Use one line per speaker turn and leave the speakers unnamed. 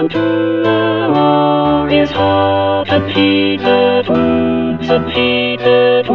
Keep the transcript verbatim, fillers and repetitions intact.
The war is hot and heated, wounds and heated.